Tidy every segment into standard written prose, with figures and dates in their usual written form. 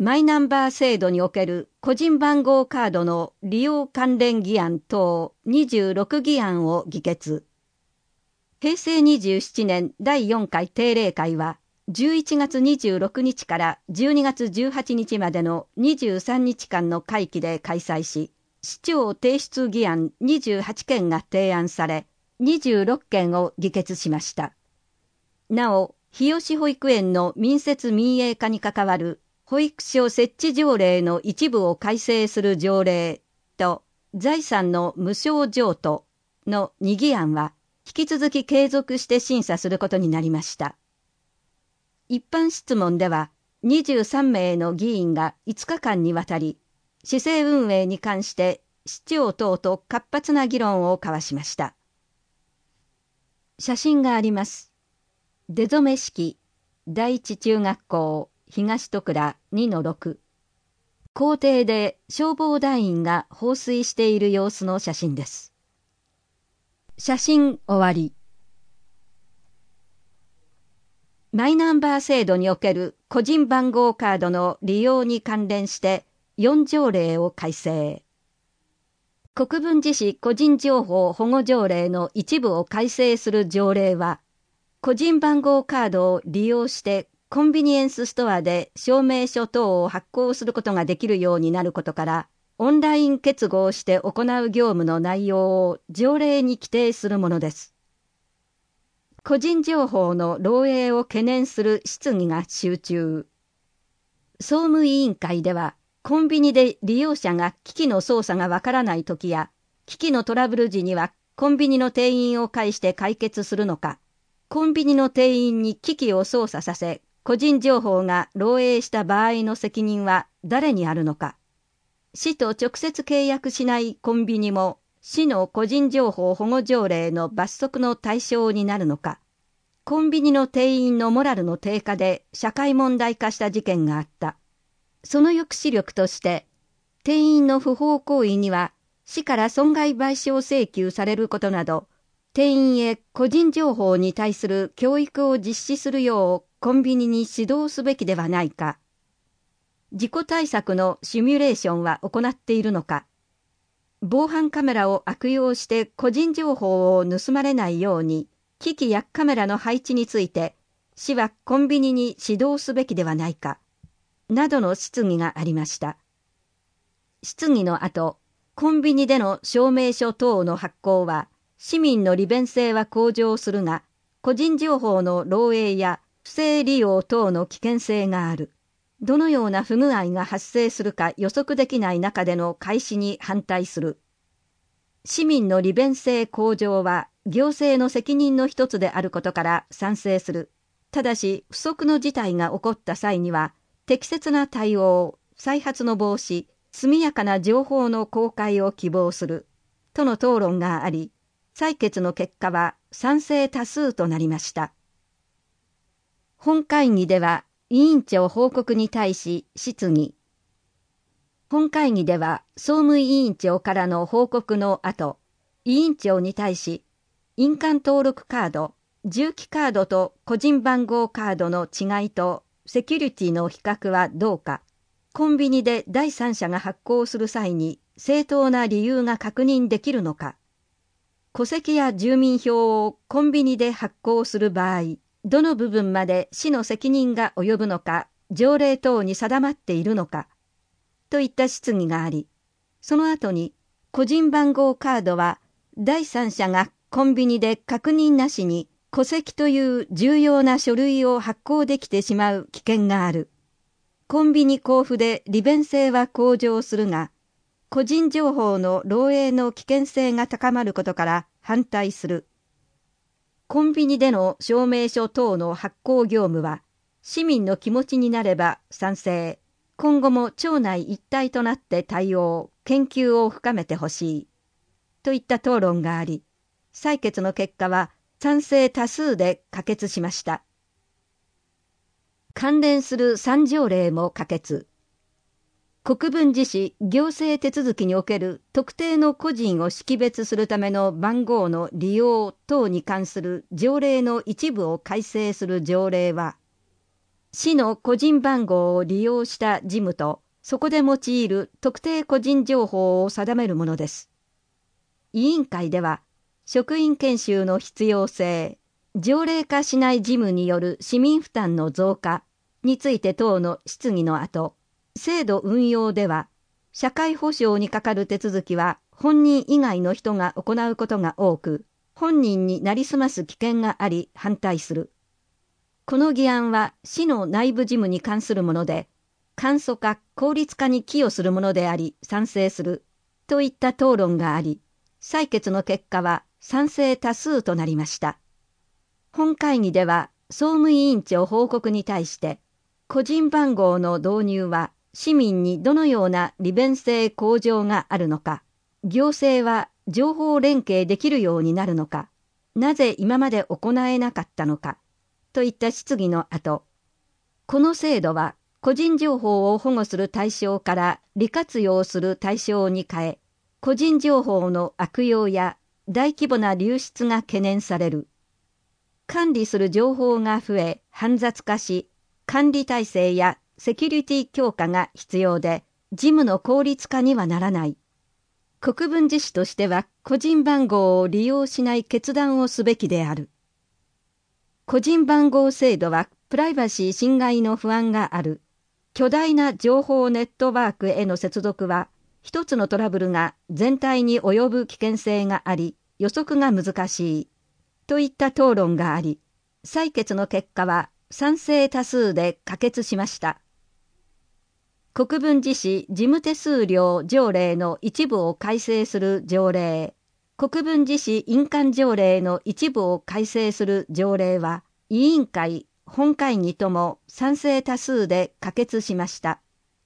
マイナンバー制度における個人番号カードの利用関連議案等26議案を議決。平成27年第4回定例会は11月26日から12月18日までの23日間の会期で開催し、市長提出議案28件が提案され、26件を議決しました。なお、日吉保育園の民設民営化に関わる保育所設置条例の一部を改正する条例と財産の無償譲渡の2議案は引き続き継続して審査することになりました。一般質問では23名の議員が5日間にわたり市政運営に関して市長等と活発な議論を交わしました。写真があります。出初式第一中学校東戸倉 2-6 校庭で消防団員が放水している様子の写真です。写真終わり。マイナンバー制度における個人番号カードの利用に関連して4条例を改正。国分寺市個人情報保護条例の一部を改正する条例は、個人番号カードを利用してコンビニエンスストアで証明書等を発行することができるようになることから、オンライン結合して行う業務の内容を条例に規定するものです。個人情報の漏洩を懸念する質疑が集中。総務委員会では、コンビニで利用者が機器の操作がわからないときや、機器のトラブル時にはコンビニの店員を介して解決するのか、コンビニの店員に機器を操作させ、個人情報が漏洩した場合の責任は誰にあるのか。市と直接契約しないコンビニも市の個人情報保護条例の罰則の対象になるのか。コンビニの店員のモラルの低下で社会問題化した事件があった。その抑止力として、店員の不法行為には市から損害賠償請求されることなど、店員へ個人情報に対する教育を実施するようコンビニに指導すべきではないか。事故対策のシミュレーションは行っているのか。防犯カメラを悪用して個人情報を盗まれないように、機器やカメラの配置について、市はコンビニに指導すべきではないか。などの質疑がありました。質疑の後、コンビニでの証明書等の発行は、市民の利便性は向上するが、個人情報の漏洩や不正利用等の危険性がある。どのような不具合が発生するか予測できない中での開始に反対する。市民の利便性向上は行政の責任の一つであることから賛成する。ただし不測の事態が起こった際には、適切な対応、再発の防止、速やかな情報の公開を希望する。との討論があり、採決の結果は賛成多数となりました。本会議では委員長報告に対し質疑。本会議では総務委員長からの報告の後、委員長に対し、印鑑登録カード、重機カードと個人番号カードの違いとセキュリティの比較はどうか、コンビニで第三者が発行する際に正当な理由が確認できるのか、戸籍や住民票をコンビニで発行する場合、どの部分まで市の責任が及ぶのか、条例等に定まっているのか、といった質疑があり、その後に個人番号カードは第三者がコンビニで確認なしに戸籍という重要な書類を発行できてしまう危険がある。コンビニ交付で利便性は向上するが、個人情報の漏洩の危険性が高まることから反対する。コンビニでの証明書等の発行業務は、市民の気持ちになれば賛成。今後も庁内一体となって対応、研究を深めてほしい。といった討論があり、採決の結果は賛成多数で可決しました。関連する3条例も可決。国分寺市行政手続きにおける特定の個人を識別するための番号の利用等に関する条例の一部を改正する条例は、 市の個人番号を利用した事務と、そこで用いる特定個人情報を定めるものです。委員会では、職員研修の必要性、条例化しない事務による市民負担の増加について等の質疑の後、制度運用では、社会保障にかかる手続きは本人以外の人が行うことが多く、本人になりすます危険があり反対する。この議案は市の内部事務に関するもので、簡素化・効率化に寄与するものであり賛成するといった討論があり、採決の結果は賛成多数となりました。本会議では総務委員長報告に対して、個人番号の導入は市民にどのような利便性向上があるのか、行政は情報連携できるようになるのか、なぜ今まで行えなかったのか、といった質疑の後、この制度は個人情報を保護する対象から利活用する対象に変え、個人情報の悪用や大規模な流出が懸念される。管理する情報が増え、煩雑化し、管理体制やセキュリティ強化が必要で、事務の効率化にはならない。国分寺市としては個人番号を利用しない決断をすべきである。個人番号制度はプライバシー侵害の不安がある。巨大な情報ネットワークへの接続は、一つのトラブルが全体に及ぶ危険性があり、予測が難しい。といった討論があり、採決の結果は賛成多数で可決しました。国分寺市事務手数料条例の一部を改正する条例、国分寺市印鑑条例の一部を改正する条例は、委員会、本会議とも賛成多数で可決しました。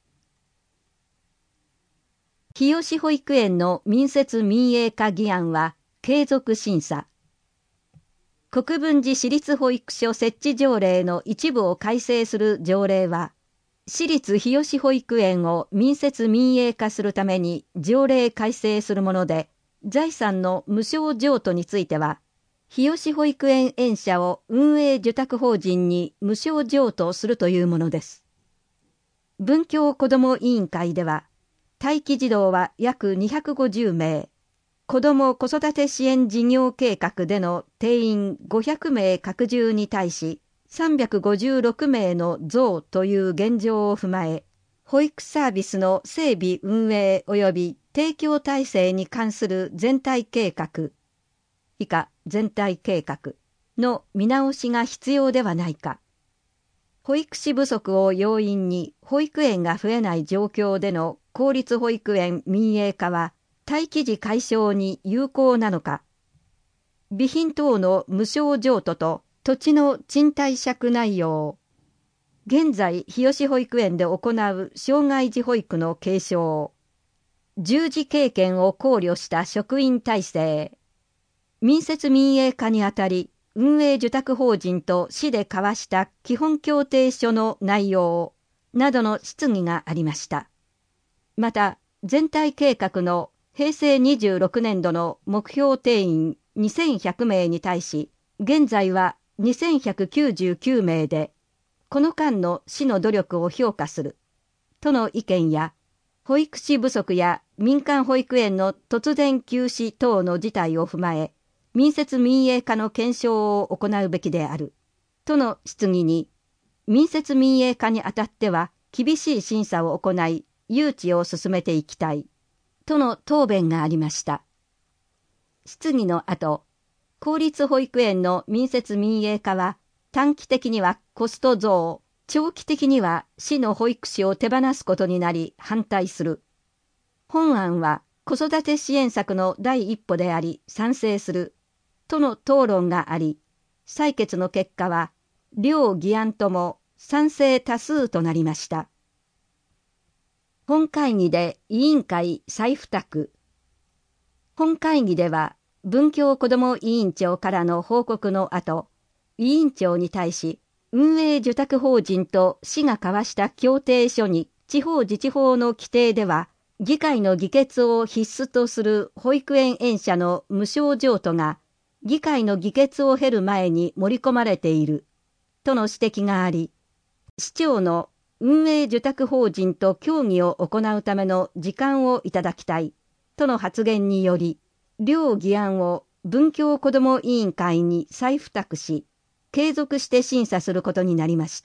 日吉保育園の民設民営化議案は継続審査。国分寺市立保育所設置条例の一部を改正する条例は、市立日吉保育園を民設民営化するために条例改正するもので、財産の無償譲渡については、日吉保育園園舎を運営受託法人に無償譲渡するというものです。文教子ども委員会では、待機児童は約250名、子ども子育て支援事業計画での定員500名拡充に対し、356名の増という現状を踏まえ、保育サービスの整備運営及び提供体制に関する全体計画、以下全体計画の見直しが必要ではないか。保育士不足を要因に保育園が増えない状況での公立保育園民営化は待機児解消に有効なのか。備品等の無償譲渡と土地の賃貸借内容。現在日吉保育園で行う障害児保育の継承。従事経験を考慮した職員体制。民設民営化にあたり、運営受託法人と市で交わした基本協定書の内容などの質疑がありました。また、全体計画の平成26年度の目標定員2100名に対し、現在は2199名で、この間の市の努力を評価する、との意見や、保育士不足や民間保育園の突然休止等の事態を踏まえ、民設民営化の検証を行うべきである、との質疑に、民設民営化にあたっては厳しい審査を行い、誘致を進めていきたい、との答弁がありました。質疑の後、公立保育園の民設民営化は、短期的にはコスト増、長期的には市の保育士を手放すことになり反対する。本案は子育て支援策の第一歩であり賛成する。との討論があり、採決の結果は、両議案とも賛成多数となりました。本会議で委員会再付託。本会議では、文教子ども委員長からの報告の後、委員長に対し、運営受託法人と市が交わした協定書に地方自治法の規定では、議会の議決を必須とする保育園園舎の無償譲渡が、議会の議決を経る前に盛り込まれている、との指摘があり、 市長の運営受託法人と協議を行うための時間をいただきたいとの発言により、両議案を文教子ども委員会に再付託し、継続して審査することになりました。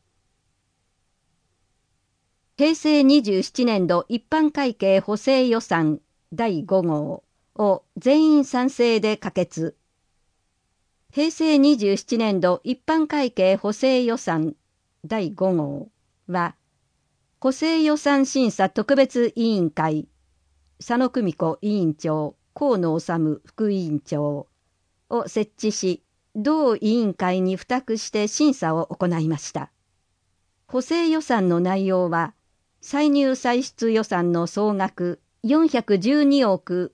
平成27年度一般会計補正予算第5号を全員賛成で可決。平成27年度一般会計補正予算第5号は、補正予算審査特別委員会、佐野久美子委員長、河野治副委員長を設置し、同委員会に付託して審査を行いました。補正予算の内容は、歳入歳出予算の総額412億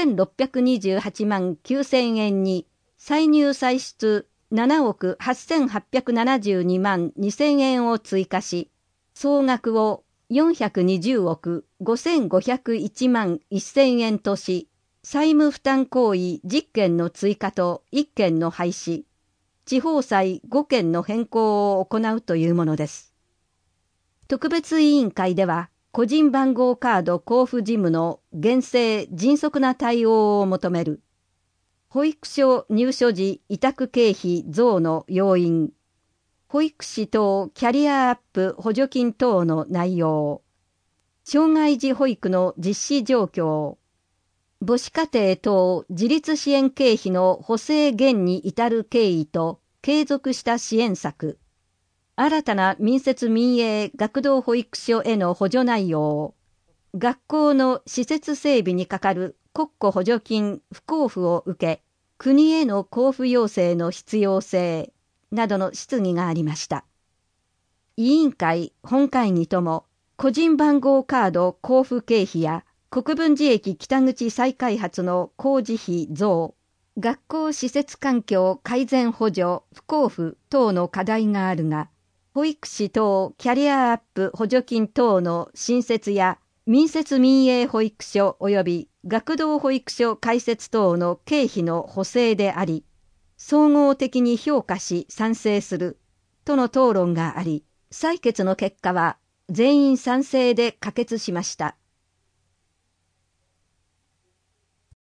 6628万9000円に、歳入歳出7億8872万2000円を追加し、総額を420億5501万1000円とし、債務負担行為10件の追加と1件の廃止、地方債5件の変更を行うというものです。特別委員会では、個人番号カード交付事務の厳正迅速な対応を求める、保育所入所時委託経費増の要因、保育士等キャリアアップ補助金等の内容、障害児保育の実施状況、母子家庭等自立支援経費の補正減に至る経緯と継続した支援策、新たな民設民営学童保育所への補助内容、学校の施設整備にかかる国庫補助金不交付を受け、国への交付要請の必要性などの質疑がありました。委員会、本会議とも、個人番号カード交付経費や国分寺駅北口再開発の工事費増、学校施設環境改善補助不交付等の課題があるが、保育士等キャリアアップ補助金等の新設や民設民営保育所及び学童保育所開設等の経費の補正であり、総合的に評価し賛成するとの討論があり、採決の結果は全員賛成で可決しました。